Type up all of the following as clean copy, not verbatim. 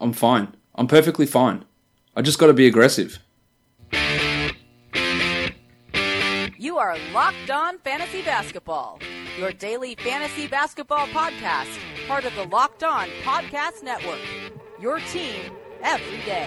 I'm fine. I'm perfectly fine. I just got to be aggressive. You are Locked On Fantasy Basketball, your daily fantasy basketball podcast, part of the Locked On Podcast Network. Your team every day.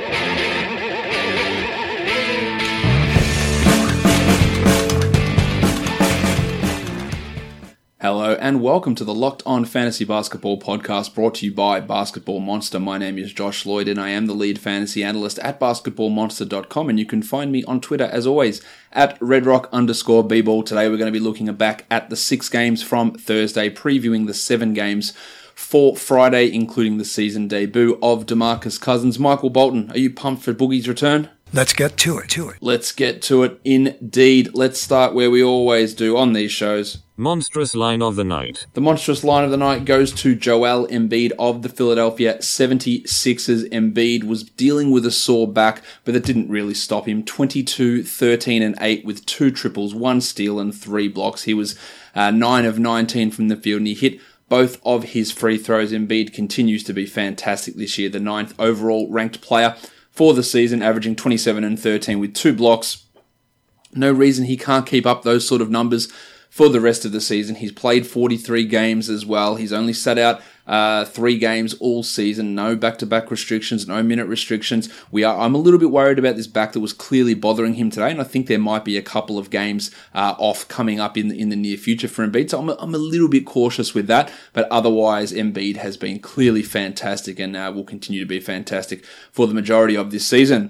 Hello and welcome to the Locked On Fantasy Basketball podcast brought to you by Basketball Monster. My name is Josh Lloyd and I am the lead fantasy analyst at basketballmonster.com, and you can find me on Twitter as always at redrock_bball. Today we're going to be looking back at the 6 games from Thursday, previewing the 7 games for Friday, including the season debut of DeMarcus Cousins. Michael Bolton, are you pumped for Boogie's return? Let's get to it. Let's get to it indeed. Let's start where we always do on these shows. Monstrous line of the night. The monstrous line of the night goes to Joel Embiid of the Philadelphia 76ers. Embiid was dealing with a sore back, but that didn't really stop him. 22, 13, and 8 with 2 triples, 1 steal, and 3 blocks. He was 9 of 19 from the field, and he hit both of his free throws. Embiid continues to be fantastic this year, the 9th overall ranked player for the season, averaging 27 and 13 with 2 blocks. No reason he can't keep up those sort of numbers for the rest of the season. He's played 43 games as well. He's only sat out 3 games all season. No back-to-back restrictions, no minute restrictions. I'm a little bit worried about this back that was clearly bothering him today, and I think there might be a couple of games off coming up in the near future for Embiid. So I'm a little bit cautious with that, but otherwise Embiid has been clearly fantastic and will continue to be fantastic for the majority of this season.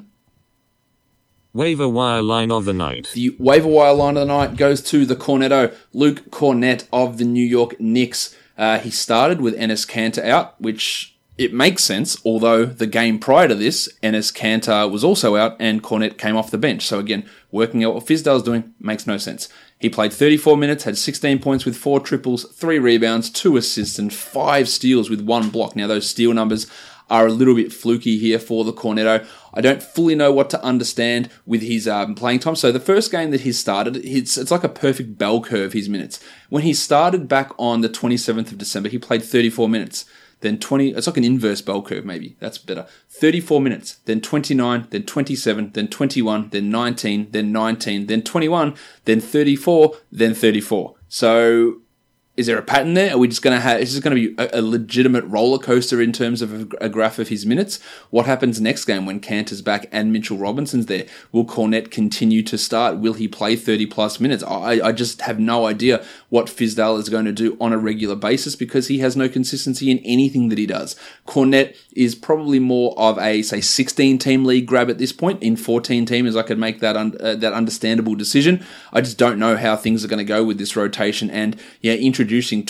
Waiver wire line of the night. The waiver wire line of the night goes to the Cornetto, Luke Kornet of the New York Knicks. He started with Enes Kanter out, which it makes sense, although the game prior to this, Enes Kanter was also out and Kornet came off the bench. So again, working out what Fizdale's doing makes no sense. He played 34 minutes, had 16 points with 4 triples, 3 rebounds, 2 assists, and 5 steals with 1 block. Now those steal numbers are a little bit fluky here for the Cornetto. I don't fully know what to understand with his playing time. So the first game that he started, it's like a perfect bell curve, his minutes. When he started back on the 27th of December, he played 34 minutes. Then 20, it's like an inverse bell curve maybe, that's better. 34 minutes, then 29, then 27, then 21, then 19, then 19, then 21, then 34, then 34. So is there a pattern there? Are we just going to have? Is this going to be a legitimate roller coaster in terms of a graph of his minutes? What happens next game when Kanter's back and Mitchell Robinson's there? Will Kornet continue to start? Will he play 30 plus minutes? I just have no idea what Fizdale is going to do on a regular basis because he has no consistency in anything that he does. Kornet is probably more of a, say, 16-team league grab at this point. In 14 teamers, I could make that understandable decision. I just don't know how things are going to go with this rotation. And yeah, introducing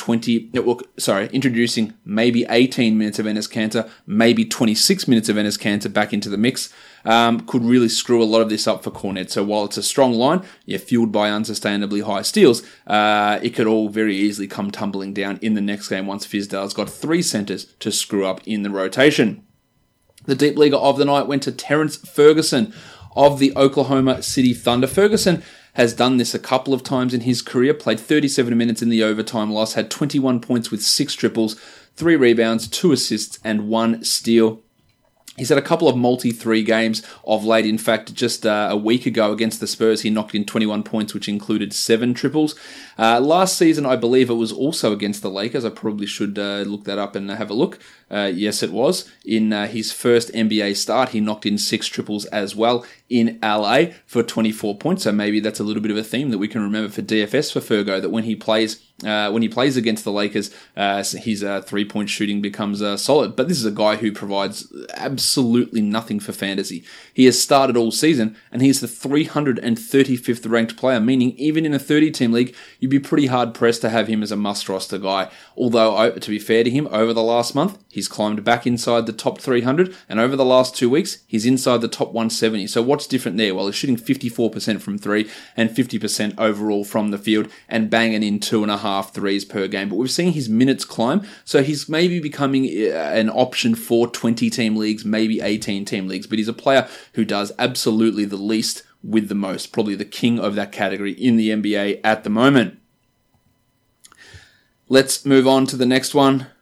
maybe 18 minutes of Enes Kanter, maybe 26 minutes of Enes Kanter back into the mix, could really screw a lot of this up for Kornet. So while it's a strong line, fueled by unsustainably high steals, it could all very easily come tumbling down in the next game once Fizdale's got 3 centers to screw up in the rotation. The deep leaguer of the night went to Terrence Ferguson of the Oklahoma City Thunder. Ferguson has done this a couple of times in his career, played 37 minutes in the overtime loss, had 21 points with 6 triples, 3 rebounds, 2 assists, and 1 steal. He's had a couple of multi-3 games of late. In fact, just a week ago against the Spurs, he knocked in 21 points, which included 7 triples. Last season, I believe it was also against the Lakers. I probably should look that up and have a look. Yes, it was. In his first NBA start, he knocked in 6 triples as well in LA for 24 points. So maybe that's a little bit of a theme that we can remember for DFS for Fergo, that when he plays against the Lakers, his 3-point shooting becomes solid. But this is a guy who provides absolutely nothing for fantasy. He has started all season, and he's the 335th ranked player, meaning even in a 30-team league, you'd be pretty hard-pressed to have him as a must-roster guy. Although, to be fair to him, over the last month, he's climbed back inside the top 300, and over the last 2 weeks, he's inside the top 170. So what's different there? Well, he's shooting 54% from 3 and 50% overall from the field, and banging in 2.5 threes per game. But we've seen his minutes climb, so he's maybe becoming an option for 20-team leagues, maybe 18-team leagues, but he's a player who does absolutely the least with the most, probably the king of that category in the NBA at the moment. Let's move on to the next one.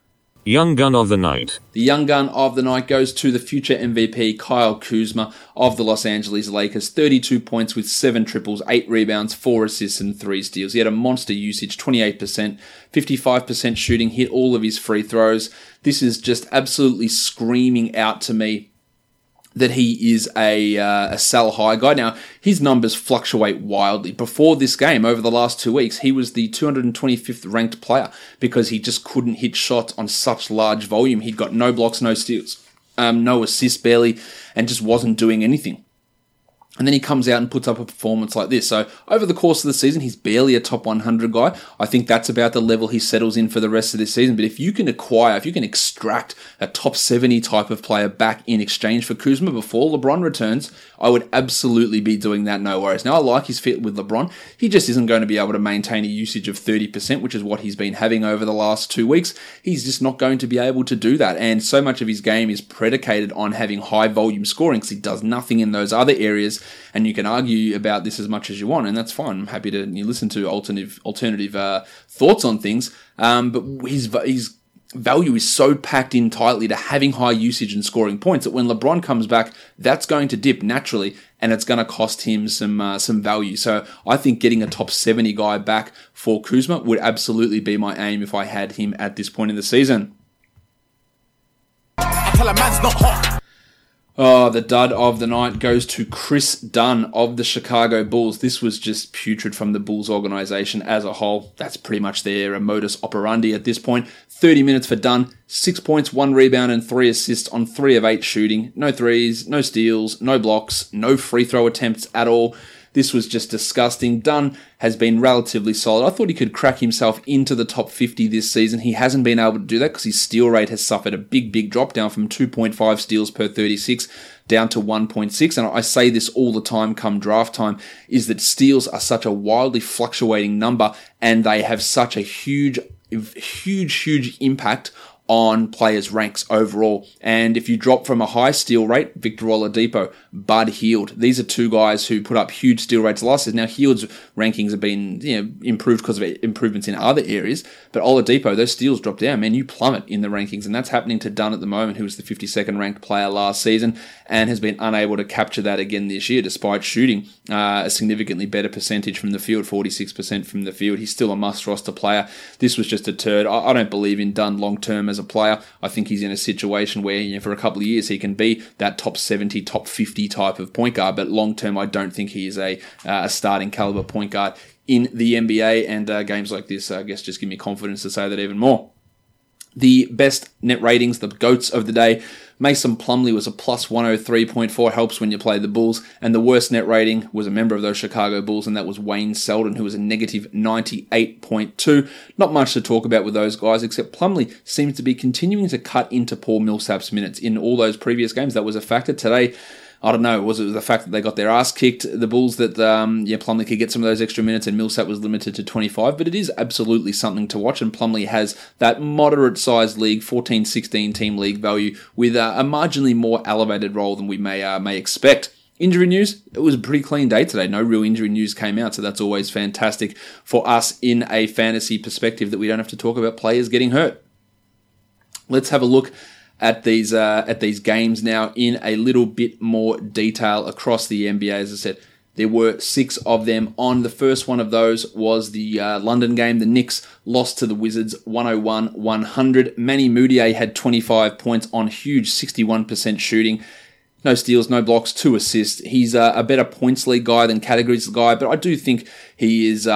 Young Gun of the Night. The young gun of the night goes to the future MVP, Kyle Kuzma of the Los Angeles Lakers. 32 points with 7 triples, 8 rebounds, 4 assists, and 3 steals. He had a monster usage, 28%, 55% shooting, hit all of his free throws. This is just absolutely screaming out to me that he is a sell high guy. Now, his numbers fluctuate wildly. Before this game, over the last 2 weeks, he was the 225th ranked player because he just couldn't hit shots on such large volume. He'd got no blocks, no steals, no assists barely, and just wasn't doing anything. And then he comes out and puts up a performance like this. So over the course of the season, he's barely a top 100 guy. I think that's about the level he settles in for the rest of this season. But if you can extract a top 70 type of player back in exchange for Kuzma before LeBron returns, I would absolutely be doing that, no worries. Now, I like his fit with LeBron. He just isn't going to be able to maintain a usage of 30%, which is what he's been having over the last 2 weeks. He's just not going to be able to do that. And so much of his game is predicated on having high volume scoring because he does nothing in those other areas. And you can argue about this as much as you want, and that's fine. I'm happy to listen to alternative thoughts on things. But his value is so packed in tightly to having high usage and scoring points that when LeBron comes back, that's going to dip naturally, and it's going to cost him some value. So I think getting a top 70 guy back for Kuzma would absolutely be my aim if I had him at this point in the season. I tell a man's not hot. Oh, the dud of the night goes to Chris Dunn of the Chicago Bulls. This was just putrid from the Bulls organization as a whole. That's pretty much their modus operandi at this point. 30 minutes for Dunn, 6 points, 1 rebound, and 3 assists on 3 of 8 shooting. No threes, no steals, no blocks, no free throw attempts at all. This was just disgusting. Dunn has been relatively solid. I thought he could crack himself into the top 50 this season. He hasn't been able to do that because his steal rate has suffered a big drop down from 2.5 steals per 36 down to 1.6. And I say this all the time come draft time, is that steals are such a wildly fluctuating number and they have such a huge impact on players' ranks overall. And if you drop from a high steal rate, Victor Oladipo, Bud Hield, these are 2 guys who put up huge steal rates last season. Now, Hield's rankings have been improved because of improvements in other areas, but Oladipo, those steals drop down, man, you plummet in the rankings, and that's happening to Dunn at the moment, who was the 52nd ranked player last season and has been unable to capture that again this year, despite shooting a significantly better percentage from the field, 46% from the field. He's still a must-roster player. This was just a turd. I don't believe in Dunn long-term as a player. I think he's in a situation where, for a couple of years, he can be that top 70, top 50 type of point guard, but long-term, I don't think he is a starting caliber point guard in the NBA, and games like this, I guess, just give me confidence to say that even more. The best net ratings, the GOATs of the day, Mason Plumlee was a plus 103.4, helps when you play the Bulls, and the worst net rating was a member of those Chicago Bulls, and that was Wayne Selden, who was a negative 98.2. Not much to talk about with those guys, except Plumlee seems to be continuing to cut into Paul Millsap's minutes. In all those previous games, that was a factor. Today, I don't know, was it the fact that they got their ass kicked, the Bulls, that Plumlee could get some of those extra minutes and Millsap was limited to 25, but it is absolutely something to watch, and Plumlee has that moderate-sized league, 14-16 team league value with a marginally more elevated role than we may expect. Injury news, it was a pretty clean day today. No real injury news came out, so that's always fantastic for us in a fantasy perspective that we don't have to talk about players getting hurt. Let's have a look at these games now in a little bit more detail across the NBA. As I said, there were 6 of them on. The first one of those was the London game. The Knicks lost to the Wizards 101-100. Manny Mudiay had 25 points on huge 61% shooting. No steals, no blocks, 2 assists. He's a better points league guy than categories guy, but I do think he is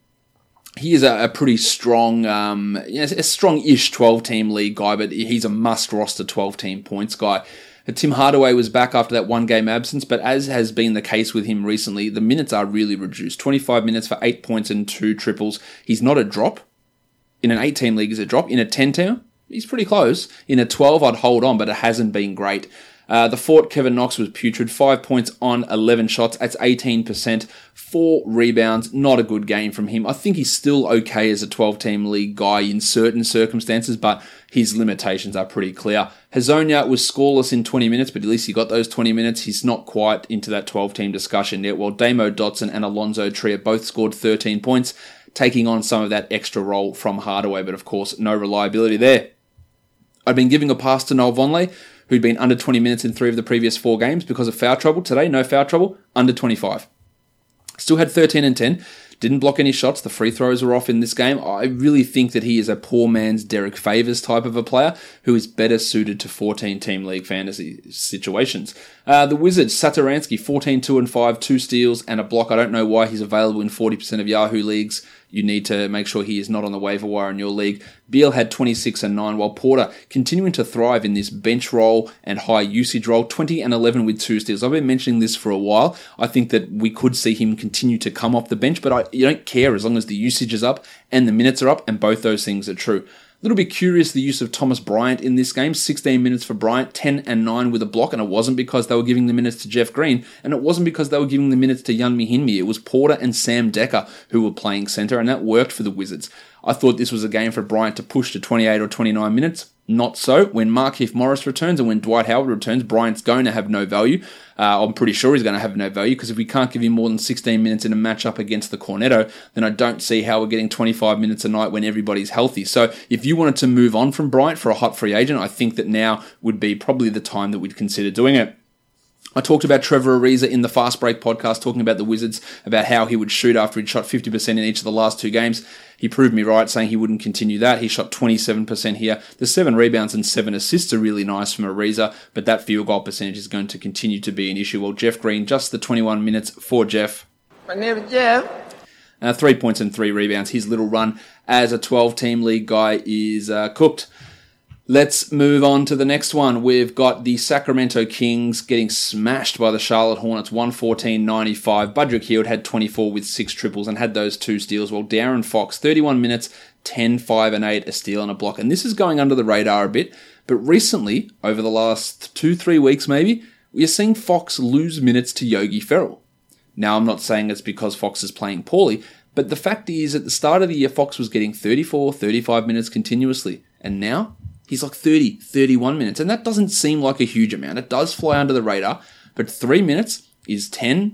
a pretty strong, a strong-ish 12-team league guy, but he's a must-roster 12-team points guy. Tim Hardaway was back after that 1-game absence, but as has been the case with him recently, the minutes are really reduced. 25 minutes for 8 points and 2 triples. He's not a drop. In an 8-team league, is a drop. In a 10-team, he's pretty close. In a 12, I'd hold on, but it hasn't been great. The Fort, Kevin Knox, was putrid. 5 points on 11 shots. That's 18%. 4 rebounds. Not a good game from him. I think he's still okay as a 12-team league guy in certain circumstances, but his limitations are pretty clear. Hazonia was scoreless in 20 minutes, but at least he got those 20 minutes. He's not quite into that 12-team discussion yet, while Damo Dotson and Alonzo Trier both scored 13 points, taking on some of that extra role from Hardaway, but of course, no reliability there. I'd been giving a pass to Noel Vonleh, who'd been under 20 minutes in 3 of the previous 4 games because of foul trouble. Today, no foul trouble, under 25. Still had 13 and 10. Didn't block any shots. The free throws were off in this game. I really think that he is a poor man's Derek Favors type of a player who is better suited to 14-team league fantasy situations. The Wizards, Satoransky, 14, 2 and 5, 2 steals and a block. I don't know why he's available in 40% of Yahoo leagues. You need to make sure he is not on the waiver wire in your league. Beal had 26 and 9, while Porter continuing to thrive in this bench role and high usage role, 20 and 11 with 2 steals. I've been mentioning this for a while. I think that we could see him continue to come off the bench, but you don't care as long as the usage is up and the minutes are up, and both those things are true. A little bit curious the use of Thomas Bryant in this game. 16 minutes for Bryant, 10 and 9 with a block, and it wasn't because they were giving the minutes to Jeff Green, and it wasn't because they were giving the minutes to Yeonmi Hinmi. It was Porter and Sam Dekker who were playing center, and that worked for the Wizards. I thought this was a game for Bryant to push to 28 or 29 minutes. Not so. When Markieff Morris returns and when Dwight Howard returns, Bryant's going to have no value. I'm pretty sure he's going to have no value because if we can't give him more than 16 minutes in a matchup against the Cornetto, then I don't see how we're getting 25 minutes a night when everybody's healthy. So if you wanted to move on from Bryant for a hot free agent, I think that now would be probably the time that we'd consider doing it. I talked about Trevor Ariza in the Fast Break podcast, talking about the Wizards, about how he would shoot after he'd shot 50% in each of the last 2 games. He proved me right, saying he wouldn't continue that. He shot 27% here. The 7 rebounds and 7 assists are really nice from Ariza, but that field goal percentage is going to continue to be an issue. Well, Jeff Green, just the 21 minutes for Jeff. My name is Jeff. 3 points and 3 rebounds. His little run as a 12-team league guy is cooked. Let's move on to the next one. We've got the Sacramento Kings getting smashed by the Charlotte Hornets, 114-95. Budrick Hield had 24 with 6 triples and had those 2 steals, while De'Aaron Fox, 31 minutes, 10, 5 and 8, a steal and a block. And this is going under the radar a bit, but recently, over the last 2-3 weeks maybe, we're seeing Fox lose minutes to Yogi Ferrell. Now, I'm not saying it's because Fox is playing poorly, but the fact is, at the start of the year, Fox was getting 34, 35 minutes continuously, and now he's like 30, 31 minutes, and that doesn't seem like a huge amount. It does fly under the radar, but 3 minutes is 10%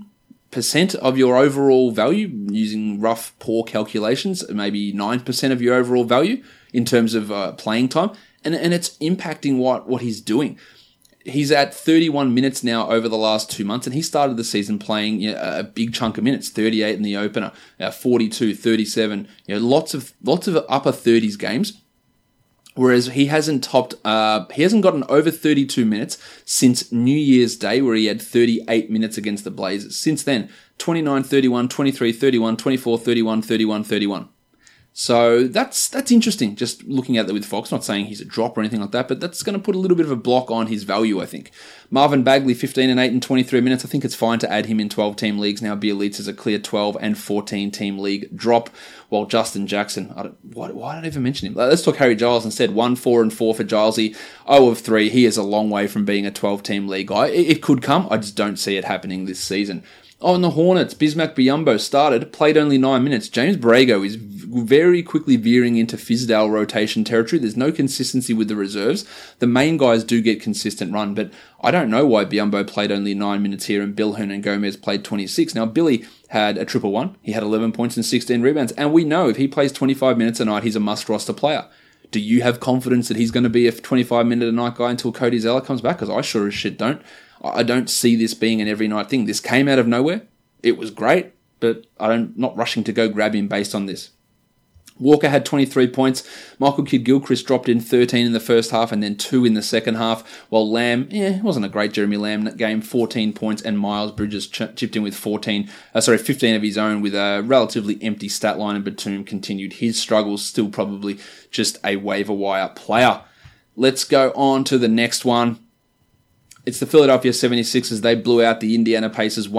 of your overall value, using rough, poor calculations, maybe 9% of your overall value in terms of playing time, and it's impacting what he's doing. He's at 31 minutes now over the last 2 months, and he started the season playing a big chunk of minutes, 38 in the opener, 42, 37, lots of upper 30s games. Whereas he hasn't gotten over 32 minutes since New Year's Day, where he had 38 minutes against the Blazers. Since then, 29, 31, 23, 31, 24, 31, 31, 31. So that's interesting, just looking at that with Fox. Not saying he's a drop or anything like that, but that's going to put a little bit of a block on his value, I think. Marvin Bagley, 15 and 8 in 23 minutes. I think it's fine to add him in 12-team leagues now. Biarritz is a clear 12 and 14-team league drop, while Justin Jackson, why did I even mention him? Let's talk Harry Giles instead. 1, 4 and 4 for Gilesy, 0 of 3. He is a long way from being a 12-team league guy. It could come. I just don't see it happening this season. Oh, and the Hornets, Bismack Biyombo started, played only 9 minutes. James Borrego is very quickly veering into Fizdale rotation territory. There's no consistency with the reserves. The main guys do get consistent run, but I don't know why Biyombo played only 9 minutes here and Bill Hernangomez played 26. Now, Billy had a 1-1. He had 11 points and 16 rebounds, and we know if he plays 25 minutes a night, he's a must-roster player. Do you have confidence that he's going to be a 25-minute-a-night guy until Cody Zeller comes back? Because I sure as shit don't. I don't see this being an every night thing. This came out of nowhere. It was great, but I'm not rushing to go grab him based on this. Walker had 23 points. Michael Kidd-Gilchrist dropped in 13 in the first half and then 2 in the second half, while Lamb, it wasn't a great Jeremy Lamb game, 14 points, and Miles Bridges chipped in with 15 of his own with a relatively empty stat line, and Batum continued his struggles, still probably just a waiver wire player. Let's go on to the next one. It's the Philadelphia 76ers. They blew out the Indiana Pacers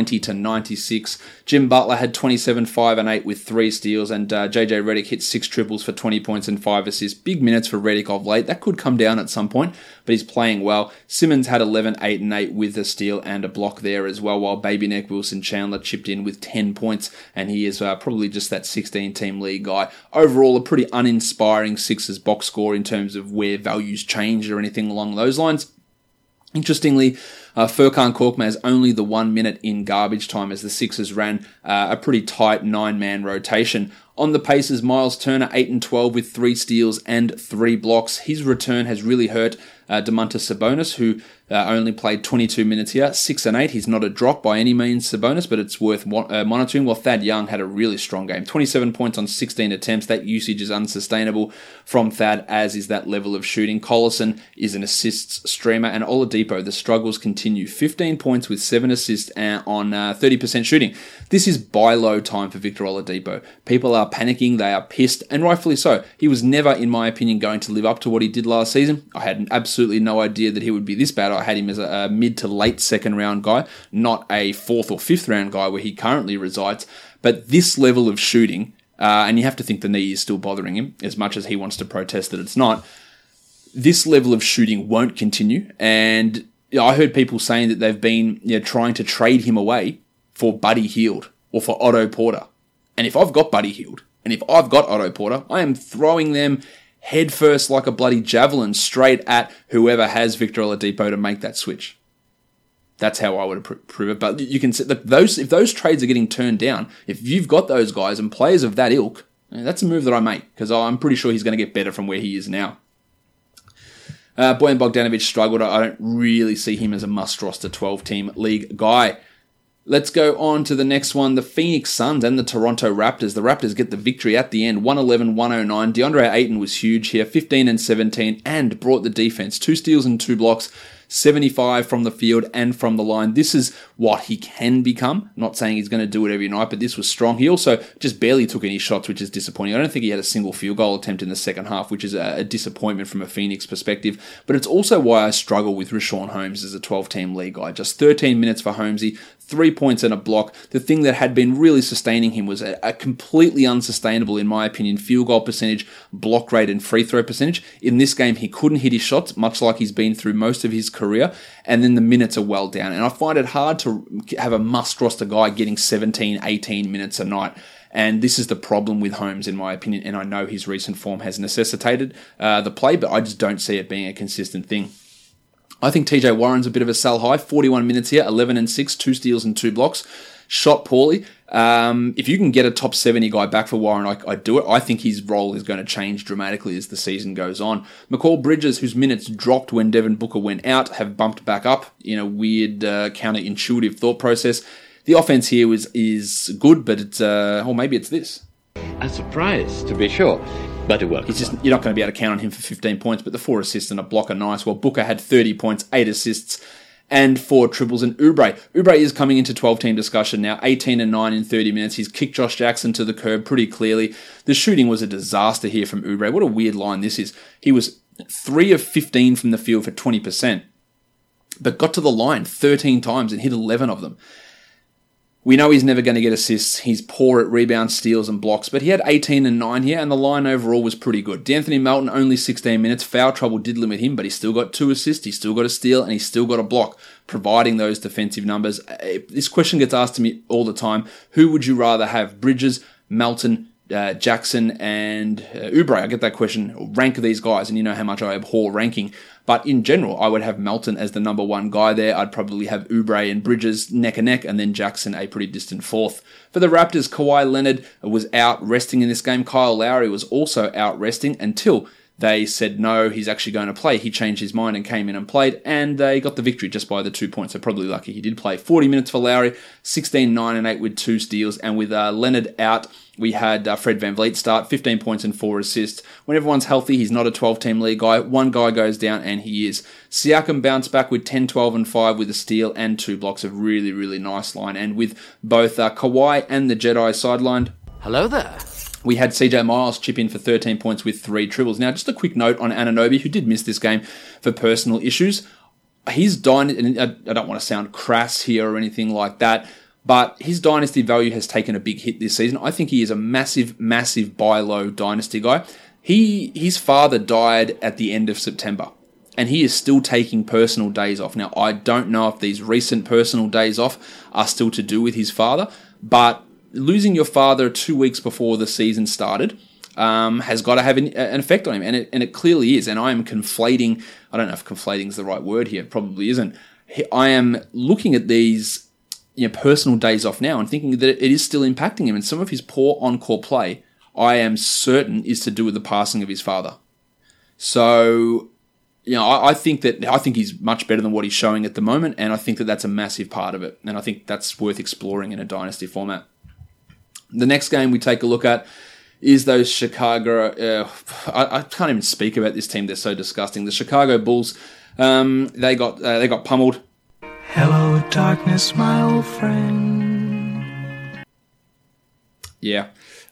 120-96. Jim Butler had 27, 5 and 8 with 3 steals, and JJ Redick hit 6 triples for 20 points and 5 assists. Big minutes for Redick of late. That could come down at some point, but he's playing well. Simmons had 11, 8 and 8 with a steal and a block there as well, while Baby Neck Wilson Chandler chipped in with 10 points, and he is probably just that 16-team league guy. Overall, a pretty uninspiring Sixers box score in terms of where values changed or anything along those lines. Interestingly, Furkan Korkmaz only the 1 minute in garbage time as the Sixers ran a pretty tight 9-man rotation. On the Pacers, Miles Turner, 8 and 12 with 3 steals and 3 blocks. His return has really hurt Domantas Sabonis, who only played 22 minutes here, 6 and 8. He's not a drop by any means, Sabonis, but it's worth monitoring. While Thad Young had a really strong game, 27 points on 16 attempts. That usage is unsustainable from Thad, as is that level of shooting. Collison is an assists streamer, and Oladipo, the struggles continue. 15 points with 7 assists on 30% shooting. This is buy low time for Victor Oladipo. People are panicking, they are pissed, and rightfully so. He was never, in my opinion, going to live up to what he did last season. I had absolutely no idea that he would be this bad. I had him as a mid to late second round guy, not a 4th or 5th round guy where he currently resides. But this level of shooting, and you have to think the knee is still bothering him, as much as he wants to protest that it's not, this level of shooting won't continue. And I heard people saying that they've been trying to trade him away for Buddy Hield or for Otto Porter. And if I've got Buddy Hield, and if I've got Otto Porter, I am throwing them headfirst like a bloody javelin straight at whoever has Victor Oladipo to make that switch. That's how I would prove it. But you can see that if those trades are getting turned down, if you've got those guys and players of that ilk, that's a move that I make, because I'm pretty sure he's going to get better from where he is now. Bojan Bogdanovic struggled. I don't really see him as a must-roster 12-team league guy. Let's go on to the next one. The Phoenix Suns and the Toronto Raptors. The Raptors get the victory at the end, 111-109. DeAndre Ayton was huge here, 15 and 17, and brought the defense. 2 steals and 2 blocks, 75 from the field and from the line. This is what he can become. I'm not saying he's going to do it every night, but this was strong. He also just barely took any shots, which is disappointing. I don't think he had a single field goal attempt in the second half, which is a disappointment from a Phoenix perspective. But it's also why I struggle with Richaun Holmes as a 12-team league guy. Just 13 minutes for Holmesy, 3 points and a block. The thing that had been really sustaining him was a completely unsustainable, in my opinion, field goal percentage, block rate, and free throw percentage. In this game, he couldn't hit his shots, much like he's been through most of his career, and then the minutes are well down. And I find it hard to have a must-roster guy getting 17, 18 minutes a night. And this is the problem with Holmes, in my opinion, and I know his recent form has necessitated the play, but I just don't see it being a consistent thing. I think TJ Warren's a bit of a sell high. 41 minutes here, 11 and 6, 2 steals and 2 blocks. Shot poorly. If you can get a top 70 guy back for Warren, I'd do it. I think his role is going to change dramatically as the season goes on. McCall Bridges, whose minutes dropped when Devin Booker went out, have bumped back up in a weird counterintuitive thought process. The offense here is good, but it's or maybe it's this. A surprise, to be sure. But it works. You're not going to be able to count on him for 15 points, but the 4 assists and a block are nice. Well, Booker had 30 points, 8 assists, and 4 triples. And Oubre is coming into 12-team discussion now, 18 and 9 in 30 minutes. He's kicked Josh Jackson to the curb pretty clearly. The shooting was a disaster here from Oubre. What a weird line this is. He was 3 of 15 from the field for 20%, but got to the line 13 times and hit 11 of them. We know he's never going to get assists. He's poor at rebounds, steals, and blocks, but he had 18 and 9 here, and the line overall was pretty good. D'Anthony Melton, only 16 minutes. Foul trouble did limit him, but he still got 2 assists, he still got a steal, and he still got a block, providing those defensive numbers. This question gets asked to me all the time. Who would you rather have? Bridges, Melton, Jackson, and Oubre? I get that question. Rank these guys, and you know how much I abhor ranking. But in general, I would have Melton as the number 1 guy there. I'd probably have Oubre and Bridges neck and neck, and then Jackson a pretty distant 4th. For the Raptors, Kawhi Leonard was out resting in this game. Kyle Lowry was also out resting until they said no, he's actually going to play. He changed his mind and came in and played, and they got the victory just by the 2 points. So probably lucky he did play. 40 minutes for Lowry, 16, 9, and 8 with 2 steals. And with Leonard out, we had Fred VanVleet start, 15 points and 4 assists. When everyone's healthy, he's not a 12-team league guy. One guy goes down, and he is. Siakam bounced back with 10, 12, and 5 with a steal and 2 blocks. A really, really nice line. And with both Kawhi and the Jedi sidelined, hello there, we had CJ Miles chip in for 13 points with 3 triples. Now, just a quick note on Anunoby, who did miss this game for personal issues. His dynasty, and I don't want to sound crass here or anything like that, but his dynasty value has taken a big hit this season. I think he is a massive, massive buy low dynasty guy. His father died at the end of September, and he is still taking personal days off. Now, I don't know if these recent personal days off are still to do with his father, but losing your father 2 weeks before the season started has got to have an effect on him, and it clearly is. And I am conflating. I don't know if conflating is the right word here. It probably isn't. I am looking at these personal days off now and thinking that it is still impacting him. And some of his poor on-court play, I am certain is to do with the passing of his father. So, I think he's much better than what he's showing at the moment, and I think that that's a massive part of it, and I think that's worth exploring in a dynasty format. The next game we take a look at is those Chicago... I can't even speak about this team; they're so disgusting. The Chicago Bulls, they got pummeled. Hello, darkness, my old friend. Yeah,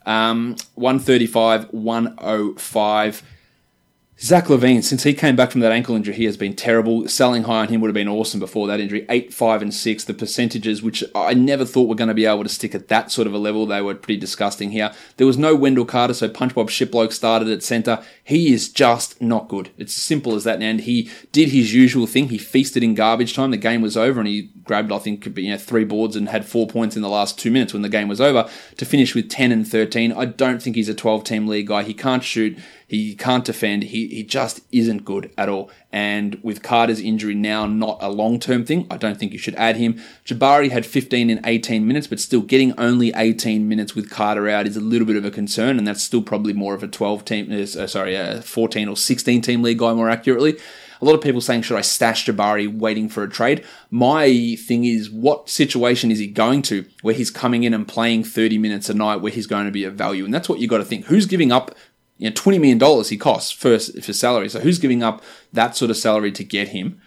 135-105. Zach LaVine, since he came back from that ankle injury, he has been terrible. Selling high on him would have been awesome before that injury. 8, 5, and 6. The percentages, which I never thought were going to be able to stick at that sort of a level, they were pretty disgusting here. There was no Wendell Carter, so Punch Bob Shiplock started at center. He is just not good. It's as simple as that. And he did his usual thing. He feasted in garbage time. The game was over, and he grabbed, I think, 3 boards and had 4 points in the last 2 minutes when the game was over to finish with 10 and 13. I don't think he's a 12-team league guy. He can't shoot. He can't defend. He just isn't good at all. And with Carter's injury now not a long-term thing, I don't think you should add him. Jabari had 15 and 18 minutes, but still getting only 18 minutes with Carter out is a little bit of a concern, and that's still probably more of a 14 or 16-team league guy more accurately. A lot of people saying, should I stash Jabari waiting for a trade? My thing is, what situation is he going to where he's coming in and playing 30 minutes a night where he's going to be of value? And that's what you got to think. Who's giving up $20 million he costs for salary. So who's giving up that sort of salary to get him?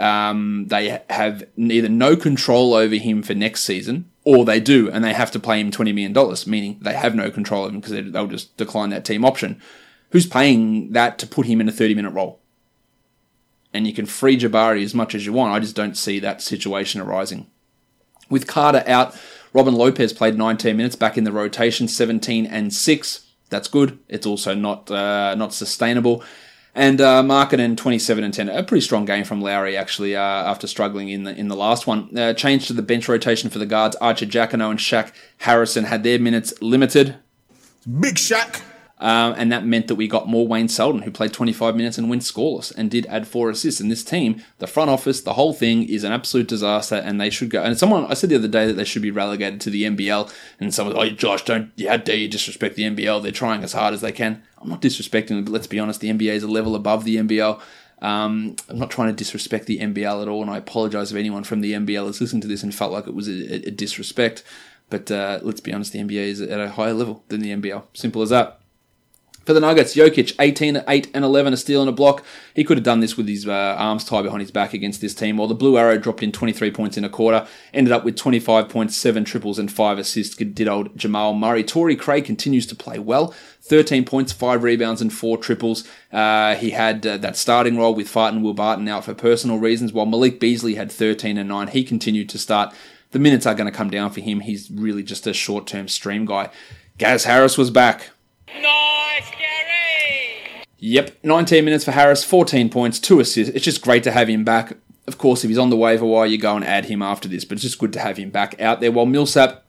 They have either no control over him for next season, or they do, and they have to pay him $20 million, meaning they have no control over him because they'll just decline that team option. Who's paying that to put him in a 30-minute role? And you can free Jabari as much as you want. I just don't see that situation arising. With Carter out, Robin Lopez played 19 minutes back in the rotation, 17 and 6. That's good. It's also not sustainable. And Markkanen 27 and 10. A pretty strong game from Lowry, actually, after struggling in the last one. Change to the bench rotation for the guards. Archer Jacquino and Shaq Harrison had their minutes limited. Big Shaq. And that meant that we got more Wayne Selden, who played 25 minutes and went scoreless and did add 4 assists. And this team, the front office, the whole thing is an absolute disaster, and they should go. And I said the other day that they should be relegated to the NBL, and someone, Josh, how dare you disrespect the NBL? They're trying as hard as they can. I'm not disrespecting them, but let's be honest, the NBA is a level above the NBL. I'm not trying to disrespect the NBL at all, and I apologize if anyone from the NBL has listened to this and felt like it was a disrespect. But let's be honest, the NBA is at a higher level than the NBL. Simple as that. For the Nuggets, Jokic, 18, 8, and 11, a steal and a block. He could have done this with his arms tied behind his back against this team, while the Blue Arrow dropped in 23 points in a quarter, ended up with 25 points, 7 triples, and 5 assists, did old Jamal Murray. Torrey Craig continues to play well, 13 points, 5 rebounds, and 4 triples. He had that starting role with Fart and Will Barton out for personal reasons, while Malik Beasley had 13 and 9. He continued to start. The minutes are going to come down for him. He's really just a short-term stream guy. Gaz Harris was back. Nice, Gary! Yep, 19 minutes for Harris, 14 points, 2 assists. It's just great to have him back. Of course, if he's on the waiver wire, you go and add him after this, but it's just good to have him back out there. While Millsap,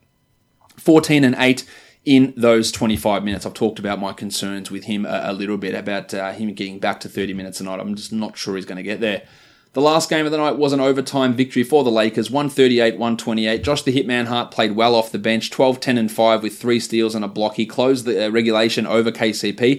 14 and 8 in those 25 minutes. I've talked about my concerns with him a little bit about him getting back to 30 minutes a night. I'm just not sure he's going to get there. The last game of the night was an overtime victory for the Lakers, 138-128. Josh the Hitman Hart played well off the bench, 12, 10, and 5 with 3 steals and a block. He closed the regulation over KCP.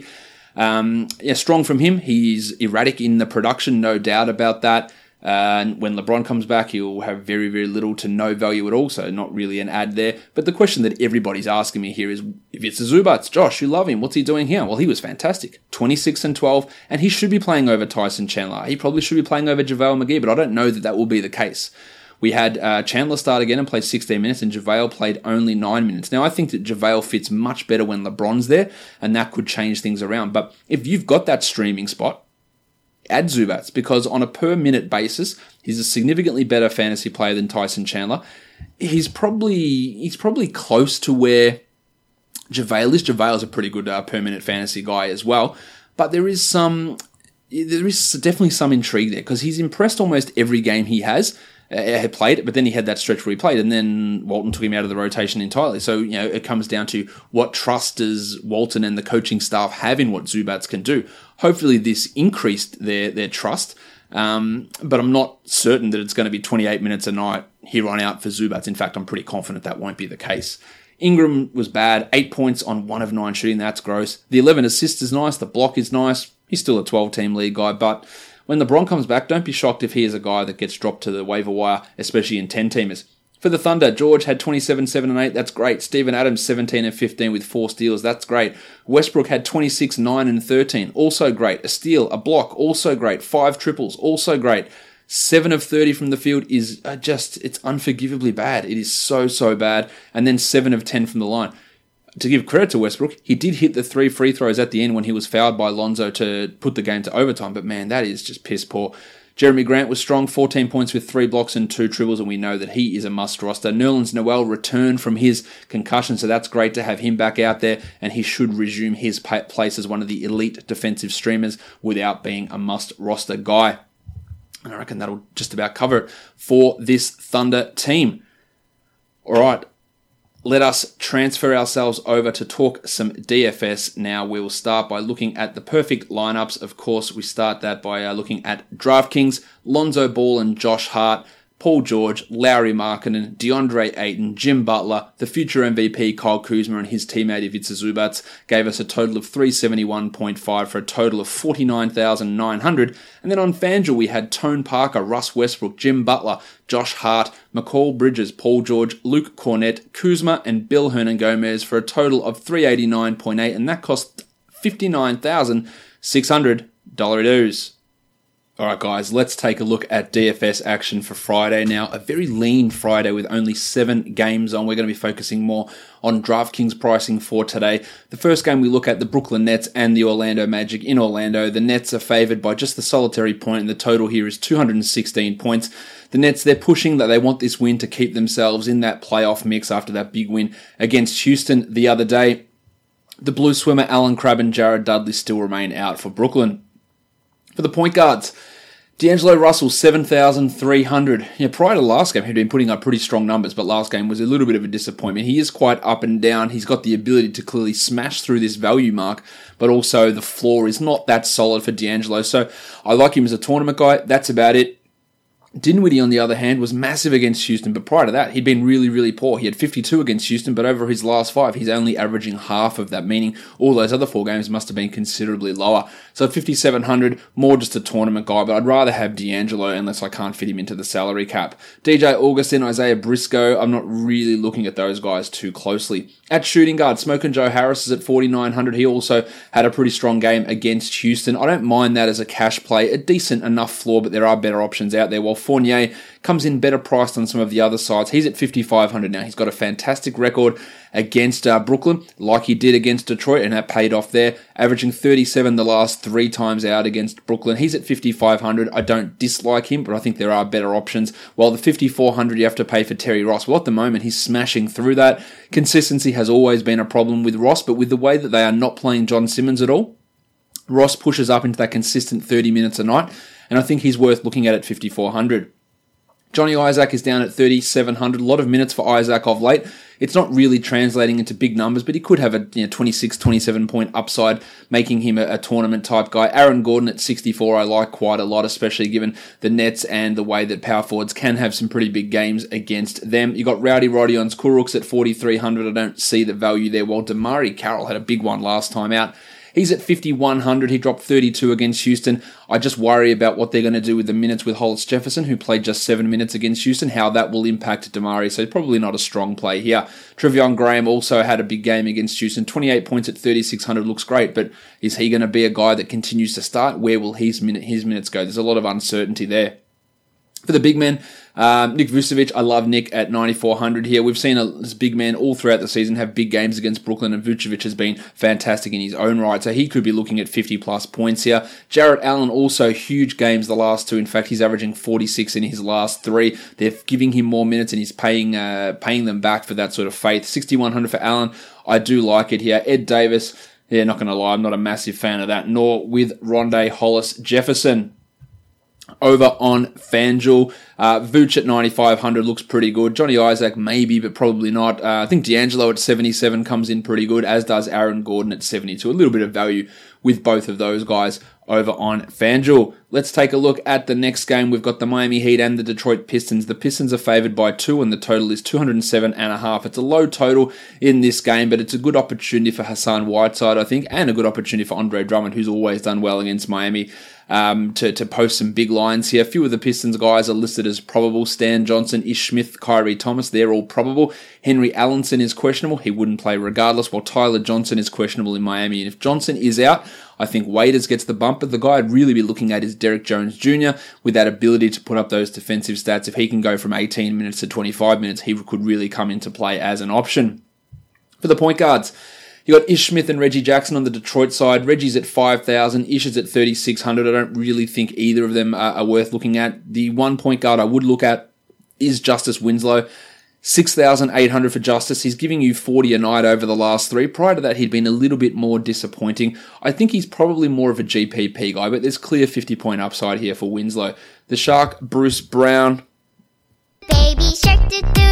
Strong from him. He's erratic in the production, no doubt about that. When LeBron comes back, he'll have very, very little to no value at all, so not really an ad there. But the question that everybody's asking me here is, if it's a Zubats, Josh, you love him, what's he doing here? Well, he was fantastic. 26 and 12, and he should be playing over Tyson Chandler. He probably should be playing over JaVale McGee, but I don't know that will be the case. We had Chandler start again and play 16 minutes, and JaVale played only 9 minutes. Now, I think that JaVale fits much better when LeBron's there, and that could change things around. But if you've got that streaming spot, add Zubats, because on a per-minute basis, he's a significantly better fantasy player than Tyson Chandler. He's probably close to where JaVale is. JaVale's a pretty good per-minute fantasy guy as well, but there is definitely some intrigue there, because he's impressed almost every game he has had played, but then he had that stretch where he played, and then Walton took him out of the rotation entirely. So, it comes down to what trust does Walton and the coaching staff have in what Zubats can do. Hopefully this increased their trust, but I'm not certain that it's going to be 28 minutes a night here on out for Zubats. In fact, I'm pretty confident that won't be the case. Ingram was bad, 8 points on 1 of 9 shooting, that's gross. The 11 assists is nice, the block is nice. He's still a 12-team league guy, but when LeBron comes back, don't be shocked if he is a guy that gets dropped to the waiver wire, especially in 10-teamers. For the Thunder, George had 27, 7, and 8. That's great. Steven Adams, 17 and 15 with 4 steals. That's great. Westbrook had 26, 9, and 13. Also great. A steal, a block. Also great. 5 triples. Also great. 7 of 30 from the field is it's unforgivably bad. It is so bad. And then 7 of 10 from the line. To give credit to Westbrook, he did hit the 3 free throws at the end when he was fouled by Lonzo to put the game to overtime. But man, that is just piss poor. Jeremy Grant was strong, 14 points with 3 blocks and 2 triples, and we know that he is a must roster. Nerlens Noel returned from his concussion, so that's great to have him back out there, and he should resume his place as one of the elite defensive streamers without being a must roster guy. And I reckon that'll just about cover it for this Thunder team. All right. Let us transfer ourselves over to talk some DFS now. We will start by looking at the perfect lineups. Of course, we start that by looking at DraftKings, Lonzo Ball and Josh Hart, Paul George, Lauri Markkanen, DeAndre Ayton, Jim Butler, the future MVP Kyle Kuzma and his teammate Ivica Zubac gave us a total of 371.5 for a total of 49,900. And then on FanDuel we had Tone Parker, Russ Westbrook, Jim Butler, Josh Hart, McCall Bridges, Paul George, Luke Cornett, Kuzma and Bill Hernan-Gomez for a total of 389.8, and that cost $59,600 dues. Alright guys, let's take a look at DFS action for Friday now. A very lean Friday with only 7 games on. We're going to be focusing more on DraftKings pricing for today. The first game we look at, the Brooklyn Nets and the Orlando Magic in Orlando. The Nets are favoured by just the solitary point, and the total here is 216 points. The Nets, they're pushing that they want this win to keep themselves in that playoff mix after that big win against Houston the other day. The blue swimmer Alan Crabb and Jared Dudley still remain out for Brooklyn. For the point guards, D'Angelo Russell, 7,300. Prior to last game, he'd been putting up pretty strong numbers, but last game was a little bit of a disappointment. He is quite up and down. He's got the ability to clearly smash through this value mark, but also the floor is not that solid for D'Angelo. So I like him as a tournament guy. That's about it. Dinwiddie, on the other hand, was massive against Houston, but prior to that, he'd been really poor. He had 52 against Houston, but over his last 5, he's only averaging half of that, meaning all those other 4 games must have been considerably lower. So 5,700, more just a tournament guy, but I'd rather have D'Angelo unless I can't fit him into the salary cap. DJ Augustin, Isaiah Briscoe, I'm not really looking at those guys too closely. At shooting guard, Smokin' Joe Harris is at 4,900. He also had a pretty strong game against Houston. I don't mind that as a cash play, a decent enough floor, but there are better options out there. While Fournier comes in better priced on some of the other sides. He's at 5,500 now. He's got a fantastic record against Brooklyn, like he did against Detroit, and that paid off there, averaging 37 the last 3 times out against Brooklyn. He's at 5,500. I don't dislike him, but I think there are better options. While the 5,400 you have to pay for Terry Ross, well, at the moment he's smashing through that. Consistency has always been a problem with Ross, but with the way that they are not playing John Simmons at all, Ross pushes up into that consistent 30 minutes a night, and I think he's worth looking at 5,400. Johnny Isaac is down at 3,700. A lot of minutes for Isaac of late. It's not really translating into big numbers, but he could have a 26, 27 point upside, making him a tournament type guy. Aaron Gordon at 64 I like quite a lot, especially given the Nets and the way that power forwards can have some pretty big games against them. You got Rowdy Rodion's Kuruks at 4,300. I don't see the value there, while Damari Carroll had a big one last time out. He's at 5,100. He dropped 32 against Houston. I just worry about what they're going to do with the minutes with Hollis Jefferson, who played just 7 minutes against Houston, how that will impact Damari. So probably not a strong play here. Trevion Graham also had a big game against Houston. 28 points at 3,600 looks great, but is he going to be a guy that continues to start? Where will his minutes go? There's a lot of uncertainty there. For the big men, Nick Vucevic, I love Nick at 9,400 here. We've seen this big man all throughout the season have big games against Brooklyn, and Vucevic has been fantastic in his own right, so he could be looking at 50-plus points here. Jarrett Allen, also huge games the last 2. In fact, he's averaging 46 in his last 3. They're giving him more minutes, and he's paying them back for that sort of faith. 6,100 for Allen. I do like it here. Ed Davis, not going to lie, I'm not a massive fan of that, nor with Rondé Hollis Jefferson. Over on FanDuel, Vooch at 9,500 looks pretty good. Johnny Isaac maybe, but probably not. I think D'Angelo at 77 comes in pretty good, as does Aaron Gordon at 72. A little bit of value with both of those guys over on FanDuel. Let's take a look at the next game. We've got the Miami Heat and the Detroit Pistons. The Pistons are favored by 2 and the total is 207.5. It's a low total in this game, but it's a good opportunity for Hassan Whiteside, I think, and a good opportunity for Andre Drummond, who's always done well against Miami, to post some big lines here. A few of the Pistons guys are listed as probable. Stan Johnson, Ish Smith, Kyrie Thomas, they're all probable. Henry Allenson is questionable. He wouldn't play regardless, while Tyler Johnson is questionable in Miami. And if Johnson is out, I think Waiters gets the bump, but the guy I'd really be looking at is Derek Jones Jr. with that ability to put up those defensive stats. If he can go from 18 minutes to 25 minutes, he could really come into play as an option. For the point guards, you got Ish Smith and Reggie Jackson on the Detroit side. Reggie's at 5,000, Ish is at 3,600. I don't really think either of them are worth looking at. The one point guard I would look at is Justice Winslow. 6,800 for Justice. He's giving you 40 a night over the last 3. Prior to that, he'd been a little bit more disappointing. I think he's probably more of a GPP guy, but there's clear 50-point upside here for Winslow. The Shark, Bruce Brown. Baby Shark.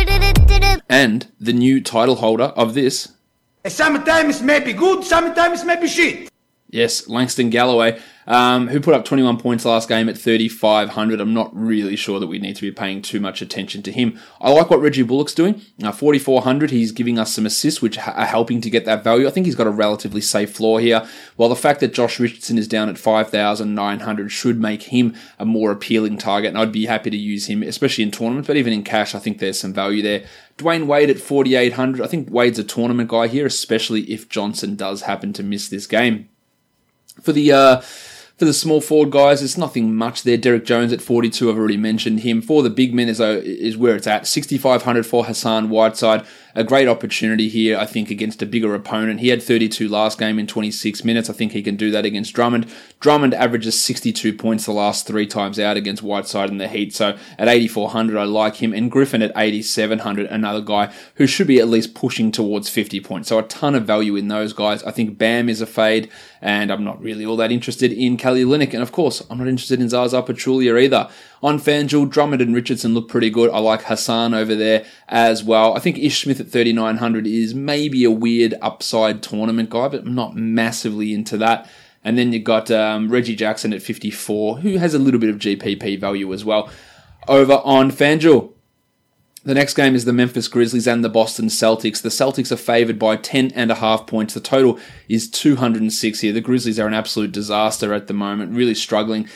And the new title holder of this. Sometimes it may be good, sometimes it may be shit. Yes, Langston Galloway, who put up 21 points last game at 3,500. I'm not really sure that we need to be paying too much attention to him. I like what Reggie Bullock's doing. 4,400, he's giving us some assists, which are helping to get that value. I think he's got a relatively safe floor here, while the fact that Josh Richardson is down at 5,900 should make him a more appealing target, and I'd be happy to use him, especially in tournaments, but even in cash, I think there's some value there. Dwayne Wade at 4,800. I think Wade's a tournament guy here, especially if Johnson does happen to miss this game. For the small forward guys, there's nothing much there. Derek Jones at 42, I've already mentioned him. For the big men is where it's at. 6,500 for Hassan Whiteside. A great opportunity here, I think, against a bigger opponent. He had 32 last game in 26 minutes. I think he can do that against Drummond. Drummond averages 62 points the last 3 times out against Whiteside in the Heat. So at 8,400, I like him. And Griffin at 8,700, another guy who should be at least pushing towards 50 points. So a ton of value in those guys. I think Bam is a fade, and I'm not really all that interested in Kelly Olynyk. And of course, I'm not interested in Zaza Pachulia either. On FanDuel, Drummond and Richardson look pretty good. I like Hassan over there as well. I think Ish Smith at 3,900 is maybe a weird upside tournament guy, but I'm not massively into that. And then you've got Reggie Jackson at 54, who has a little bit of GPP value as well. Over on FanDuel, the next game is the Memphis Grizzlies and the Boston Celtics. The Celtics are favored by 10.5 points. The total is 206 here. The Grizzlies are an absolute disaster at the moment, really struggling.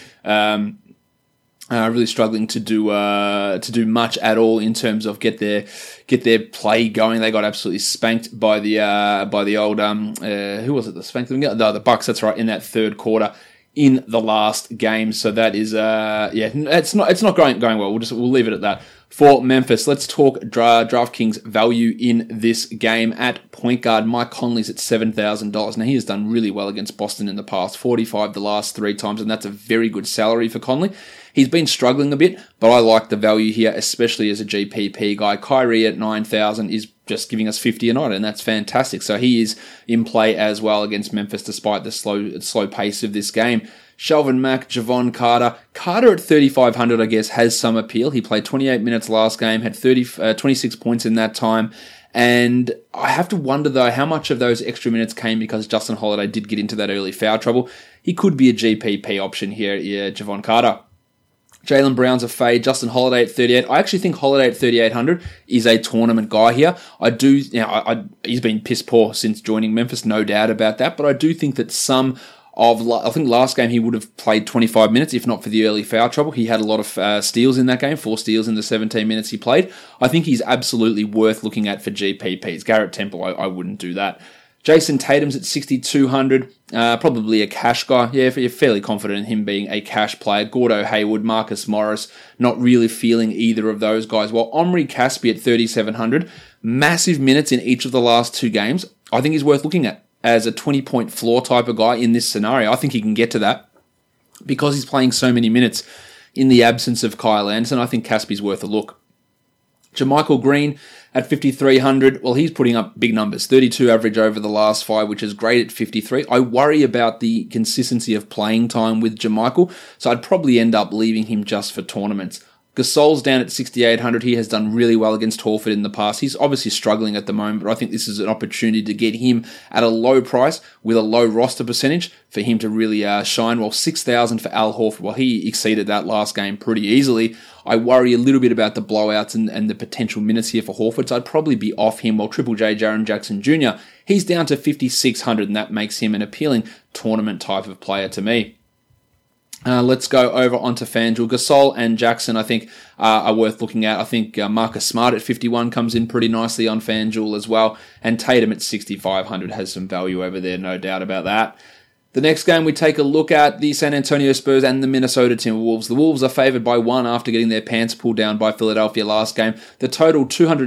To do much at all in terms of get their play going. They got absolutely spanked by the old who was it that spanked them? The Bucks. That's right, in that third quarter in the last game. So that is it's not going well. We'll leave it at that. For Memphis, let's talk DraftKings value in this game. At point guard, Mike Conley's at $7,000. Now, he has done really well against Boston in the past, 45 the last 3 times, and that's a very good salary for Conley. He's been struggling a bit, but I like the value here, especially as a GPP guy. Kyrie at 9,000 is just giving us 50 a night, and that's fantastic. So he is in play as well against Memphis, despite the slow pace of this game. Shelvin Mack, Javon Carter. Carter at 3,500, I guess, has some appeal. He played 28 minutes last game, had 26 points in that time. And I have to wonder, though, how much of those extra minutes came because Justin Holiday did get into that early foul trouble. He could be a GPP option here, Javon Carter. Jaylen Brown's a fade. Justin Holiday at 38. I actually think Holiday at 3,800 is a tournament guy here. He's been piss poor since joining Memphis, no doubt about that. But I do think that I think last game he would have played 25 minutes, if not for the early foul trouble. He had a lot of steals in that game, 4 steals in the 17 minutes he played. I think he's absolutely worth looking at for GPPs. Garrett Temple, I wouldn't do that. Jason Tatum's at 6,200, probably a cash guy. Yeah, you're fairly confident in him being a cash player. Gordo Hayward, Marcus Morris, not really feeling either of those guys. While Omri Caspi at 3,700, massive minutes in each of the last 2 games, I think he's worth looking at as a 20-point floor type of guy in this scenario. I think he can get to that because he's playing so many minutes in the absence of Kyle Anderson. I think Caspi's worth a look. JaMychal Green at 5,300. Well, he's putting up big numbers. 32 average over the last 5, which is great at 53. I worry about the consistency of playing time with JaMychal, so I'd probably end up leaving him just for tournaments. Gasol's down at 6,800. He has done really well against Horford in the past. He's obviously struggling at the moment, but I think this is an opportunity to get him at a low price with a low roster percentage for him to really shine. Well, 6,000 for Al Horford. Well, he exceeded that last game pretty easily. I worry a little bit about the blowouts and the potential minutes here for Horford, so I'd probably be off him. While Triple J, Jaren Jackson Jr., he's down to 5,600, and that makes him an appealing tournament type of player to me. Let's go over onto FanDuel. Gasol and Jackson, I think, are worth looking at. I think Marcus Smart at 51 comes in pretty nicely on FanDuel as well. And Tatum at 6,500 has some value over there, no doubt about that. The next game we take a look at, the San Antonio Spurs and the Minnesota Timberwolves. The Wolves are favoured by 1 after getting their pants pulled down by Philadelphia last game. The total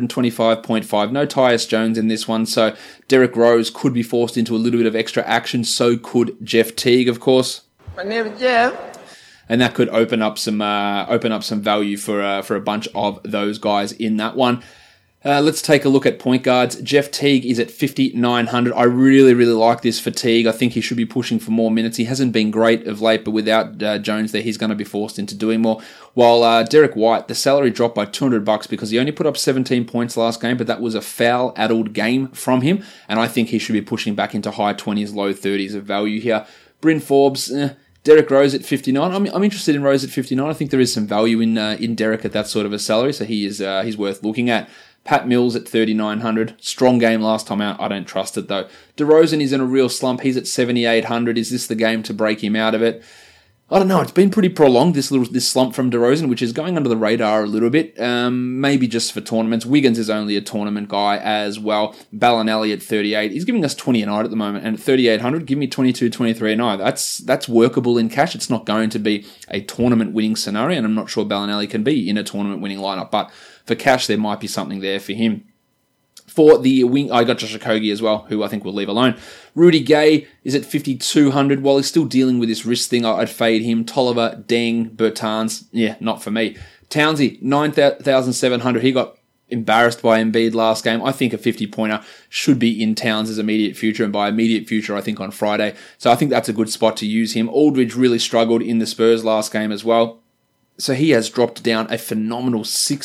225.5. No Tyus Jones in this one, so Derrick Rose could be forced into a little bit of extra action. So could Jeff Teague, of course. My name is Jeff. And that could open up some value for a bunch of those guys in that one. Let's take a look at point guards. Jeff Teague is at 5,900. I really, really like this for Teague. I think he should be pushing for more minutes. He hasn't been great of late, but without Jones there, he's going to be forced into doing more. While Derek White, the salary dropped by $200 because he only put up 17 points last game, but that was a foul-addled game from him, and I think he should be pushing back into high 20s, low 30s of value here. Bryn Forbes, Derrick Rose at 59. I'm interested in Rose at 59. I think there is some value in Derrick at that sort of a salary, so he's worth looking at. Pat Mills at 3,900. Strong game last time out. I don't trust it though. DeRozan is in a real slump. He's at 7,800. Is this the game to break him out of it? I don't know. It's been pretty prolonged, this slump from DeRozan, which is going under the radar a little bit. Maybe just for tournaments. Wiggins is only a tournament guy as well. Bellinelli at 38. He's giving us 20 a night at the moment. And at 3,800, give me 22, 23 a night. That's workable in cash. It's not going to be a tournament winning scenario, and I'm not sure Bellinelli can be in a tournament winning lineup. But for cash, there might be something there for him. For the wing, I got Josh Okogie as well, who I think we'll leave alone. Rudy Gay is at 5,200. While he's still dealing with this wrist thing, I'd fade him. Tolliver, Deng, Bertans, not for me. Townsy, 9,700. He got embarrassed by Embiid last game. I think a 50-pointer should be in Towns' immediate future, and by immediate future, I think on Friday. So I think that's a good spot to use him. Aldridge really struggled in the Spurs last game as well. So he has dropped down a phenomenal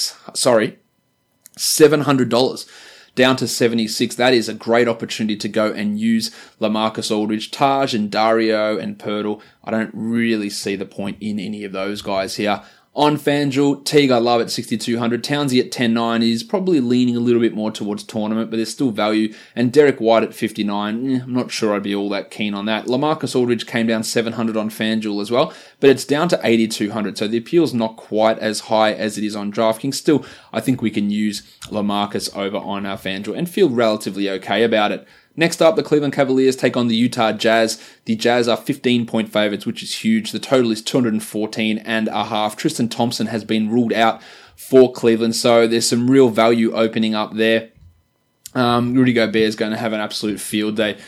$700. Down to 76. That is a great opportunity to go and use LaMarcus Aldridge, Taj and Dario and Pirtle. I don't really see the point in any of those guys here. On FanDuel, Teague I love at 6,200. Townsy at 10,900 is probably leaning a little bit more towards tournament, but there's still value. And Derek White at 59, I'm not sure I'd be all that keen on that. LaMarcus Aldridge came down 700 on FanDuel as well, but it's down to 8,200, so the appeal's not quite as high as it is on DraftKings. Still, I think we can use LaMarcus over on our FanDuel and feel relatively okay about it. Next up, the Cleveland Cavaliers take on the Utah Jazz. The Jazz are 15-point favorites, which is huge. The total is 214.5. Tristan Thompson has been ruled out for Cleveland, so there's some real value opening up there. Rudy Gobert is going to have an absolute field day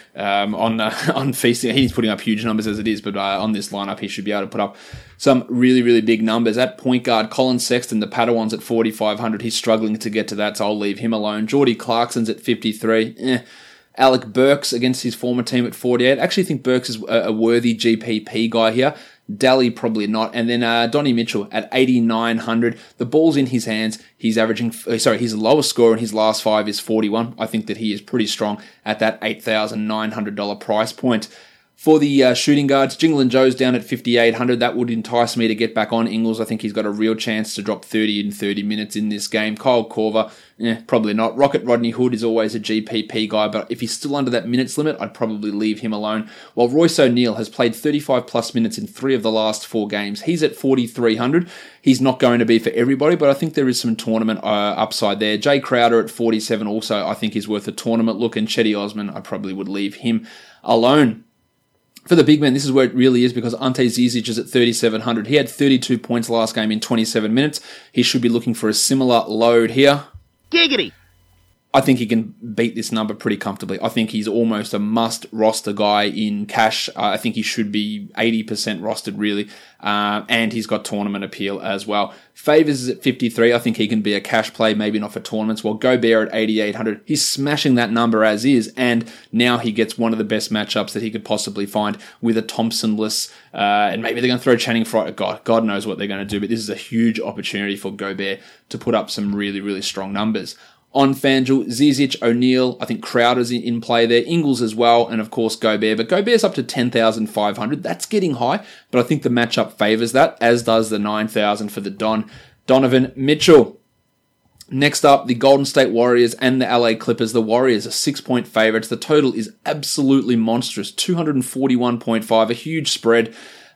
on feasting. He's putting up huge numbers as it is, but on this lineup, he should be able to put up some really, really big numbers. At point guard, Colin Sexton, the Padawans at 4,500. He's struggling to get to that, so I'll leave him alone. Jordy Clarkson's at 53. Alec Burks against his former team at 48. I actually think Burks is a worthy GPP guy here. Daly probably not. And then Donnie Mitchell at 8,900. The ball's in his hands. He's averaging, his lowest score in his last 5 is 41. I think that he is pretty strong at that $8,900 price point. For the shooting guards, Jingling Joe's down at 5,800. That would entice me to get back on Ingles. I think he's got a real chance to drop 30 in 30 minutes in this game. Kyle Korver, probably not. Rocket Rodney Hood is always a GPP guy, but if he's still under that minutes limit, I'd probably leave him alone. While Royce O'Neal has played 35-plus minutes in 3 of the last 4 games. He's at 4,300. He's not going to be for everybody, but I think there is some tournament upside there. Jay Crowder at 47 also, I think, is worth a tournament look, and Chetty Osman, I probably would leave him alone. For the big men, this is where it really is because Ante Zizic is at 3,700. He had 32 points last game in 27 minutes. He should be looking for a similar load here. Giggity! I think he can beat this number pretty comfortably. I think he's almost a must roster guy in cash. I think he should be 80% rostered really. And he's got tournament appeal as well. Favors is at 53. I think he can be a cash play, maybe not for tournaments. While Gobert at 8,800, he's smashing that number as is. And now he gets one of the best matchups that he could possibly find with a Thompson-less. And maybe they're going to throw Channing Frye. God knows what they're going to do. But this is a huge opportunity for Gobert to put up some really, really strong numbers. On FanDuel, Zizic, O'Neal, I think Crowder's in play there, Ingles as well, and of course Gobert. But Gobert's up to 10,500. That's getting high, but I think the matchup favours that, as does the 9,000 for the Donovan Mitchell. Next up, the Golden State Warriors and the LA Clippers. The Warriors are 6-point favourites. The total is absolutely monstrous, 241.5, a huge spread.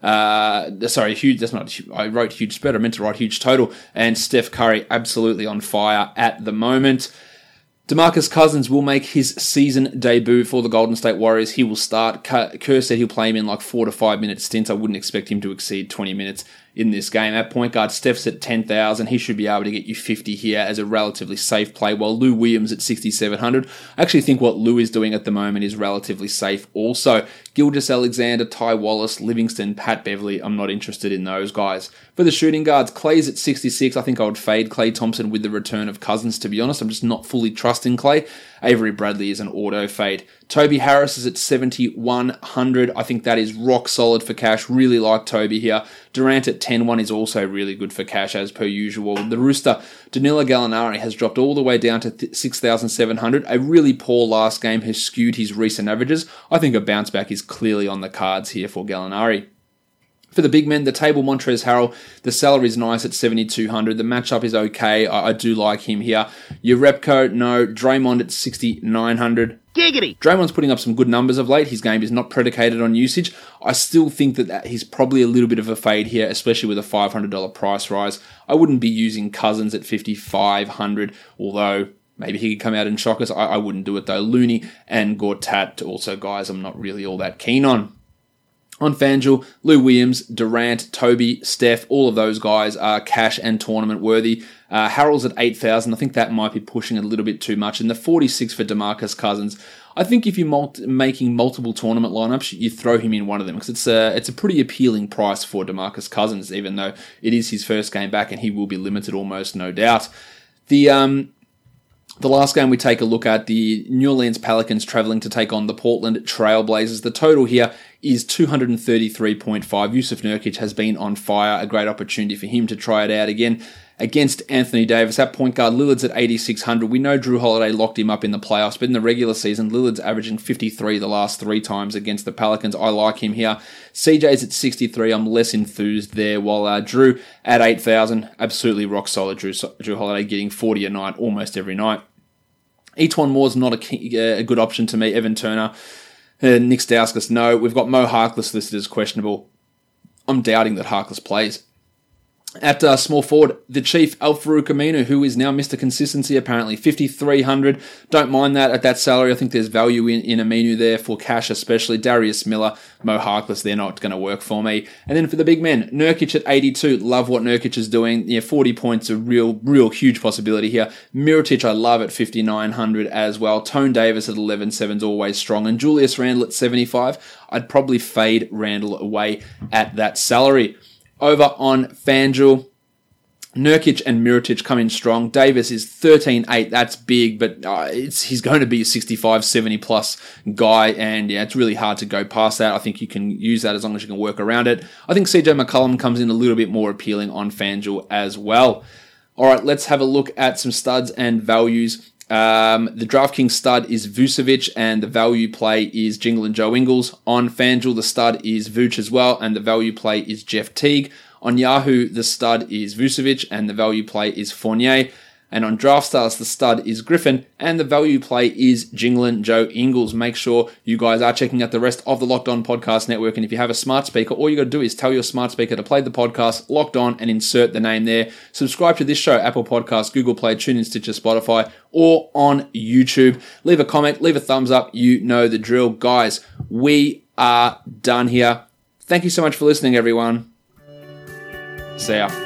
Huge. That's not. I wrote huge spread. I meant to write huge total. And Steph Curry absolutely on fire at the moment. DeMarcus Cousins will make his season debut for the Golden State Warriors. He will start. Kerr said he'll play him in like 4 to 5 minute stints. I wouldn't expect him to exceed 20 minutes in this game. At point guard, Steph's at 10,000. He should be able to get you 50 here as a relatively safe play, while Lou Williams at 6,700. I actually think what Lou is doing at the moment is relatively safe also. Gilgeous-Alexander, Ty Wallace, Livingston, Pat Beverly, I'm not interested in those guys. For the shooting guards, Clay's at 66. I think I would fade Klay Thompson with the return of Cousins, to be honest. I'm just not fully trusting Klay. Avery Bradley is an auto fade. Toby Harris is at 7,100. I think that is rock solid for cash. Really like Toby here. Durant at 10,1 is also really good for cash as per usual. The Rooster, Danilo Gallinari, has dropped all the way down to 6,700. A really poor last game has skewed his recent averages. I think a bounce back is clearly on the cards here for Gallinari. For the big men, the table, Montrezl Harrell, the salary is nice at 7,200. The matchup is okay. I do like him here. Jerebko, no. Draymond at 6,900. Giggity! Draymond's putting up some good numbers of late. His game is not predicated on usage. I still think that he's probably a little bit of a fade here, especially with a $500 price rise. I wouldn't be using Cousins at 5,500, although maybe he could come out and shock us. I wouldn't do it though. Looney and Gortat, also guys I'm not really all that keen on. On FanDuel, Lou Williams, Durant, Toby, Steph, all of those guys are cash and tournament worthy. Harrell's at 8,000. I think that might be pushing a little bit too much. And the 46 for DeMarcus Cousins. I think if you're making multiple tournament lineups, you throw him in one of them because it's a pretty appealing price for DeMarcus Cousins, even though it is his first game back and he will be limited almost no doubt. The last game we take a look at, the New Orleans Pelicans traveling to take on the Portland Trail Blazers. The total here is 233.5. Yusuf Nurkic has been on fire. A great opportunity for him to try it out again against Anthony Davis. At point guard, Lillard's at 8,600. We know Drew Holiday locked him up in the playoffs, but in the regular season, Lillard's averaging 53 the last 3 times against the Pelicans. I like him here. CJ's at 63. I'm less enthused there, while Drew at 8,000. Absolutely rock solid. Drew Holiday getting 40 a night almost every night. Etuan Moore's not a good option to me. Evan Turner, Nick Stauskas, no. We've got Mo Harkless listed as questionable. I'm doubting that Harkless plays. At small forward, the Chief, Al-Farouq Aminu, who is now Mr. Consistency, apparently, 5,300. Don't mind that at that salary. I think there's value in Aminu there for cash, especially. Darius Miller, Mo Harkless, they're not going to work for me. And then for the big men, Nurkic at 82. Love what Nurkic is doing. 40 points, a real huge possibility here. Mirotic, I love at 5,900 as well. Tone Davis at 11.7 is always strong. And Julius Randle at 75. I'd probably fade Randle away at that salary. Over on FanDuel, Nurkic and Mirotic come in strong. Davis is 13.8. That's big, but he's going to be a 65, 70 plus guy, and it's really hard to go past that. I think you can use that as long as you can work around it. I think CJ McCollum comes in a little bit more appealing on FanDuel as well. All right, let's have a look at some studs and values. The DraftKings stud is Vucevic, and the value play is Jingle and Joe Ingles. On FanDuel, the stud is Vooch as well, and the value play is Jeff Teague. On Yahoo, the stud is Vucevic, and the value play is Fournier. And on DraftStars, the stud is Griffin, and the value play is Jinglin Joe Ingles. Make sure you guys are checking out the rest of the Locked On Podcast Network, and if you have a smart speaker, all you got to do is tell your smart speaker to play the podcast Locked On and insert the name there. Subscribe to this show, Apple Podcasts, Google Play, TuneIn, Stitcher, Spotify, or on YouTube. Leave a comment, leave a thumbs up. You know the drill. Guys, we are done here. Thank you so much for listening, everyone. See ya.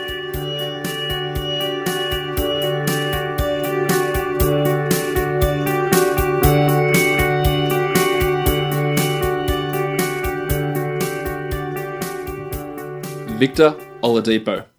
Victor Oladipo.